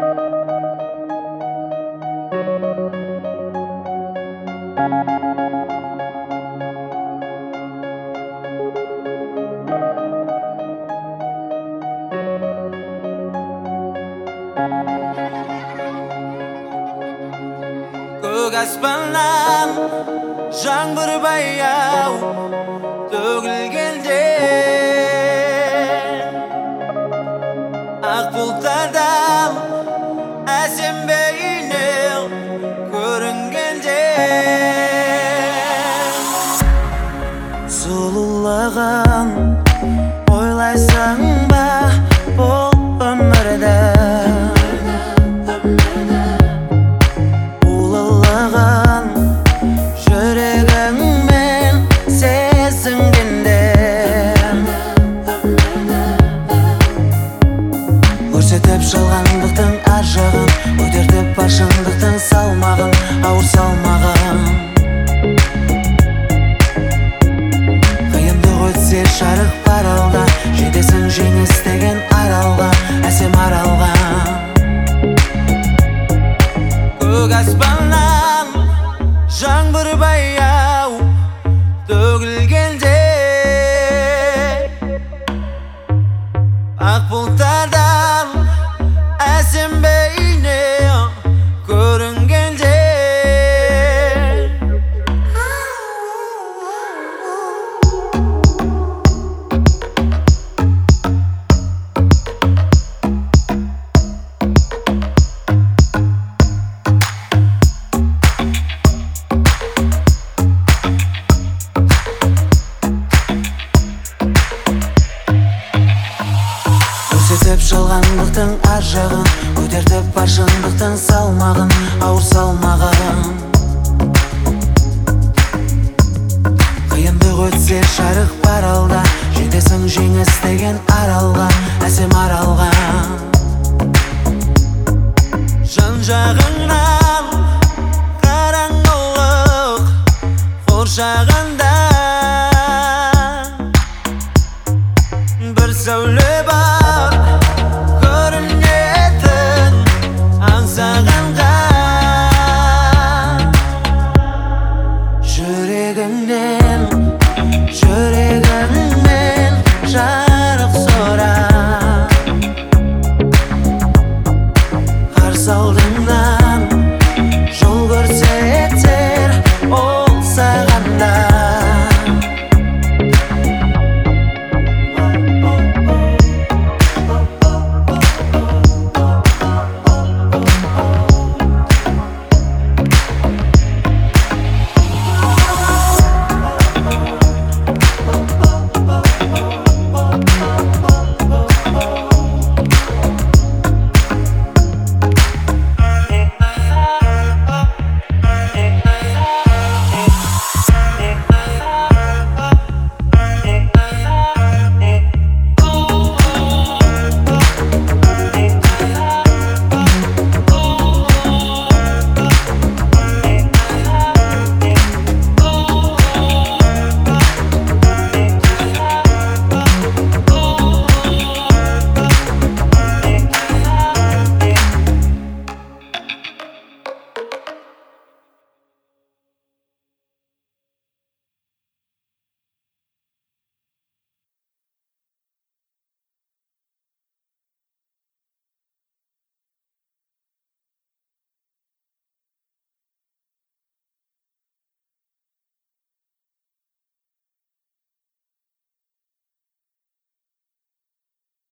Көк аспаннан жаңбыр баяу төгілгенде, ақ бұлттардан әсем бейнең көрінгенде, сұлулығын ойлайсың ба бұл өмірді? Жүрегіңмен сезінгенде, көрсетіп жалғандықтың ар жағын, көтертіп бар шындықтың салмағын, ауыр салмағын. Қиындық өтсе жарық бар алда, жетесің жеңіс деген аралға, әсем аралға. Көк аспаннан жаңбыр баяу төгілгенде, ақ бұлттардан әсем бейнең көрінгенде, көрсетіп жалғандықтың ар жағын, көтертіп бар шындықтың салмағын, ауыр салмағын. Қиындық өтсе жарық бар алда, жетесің жеңіс деген аралға, әсем аралға. Жан жағыңнан қараңғылық қоршағанда, бір сәуле бар көрінетін аңсаған.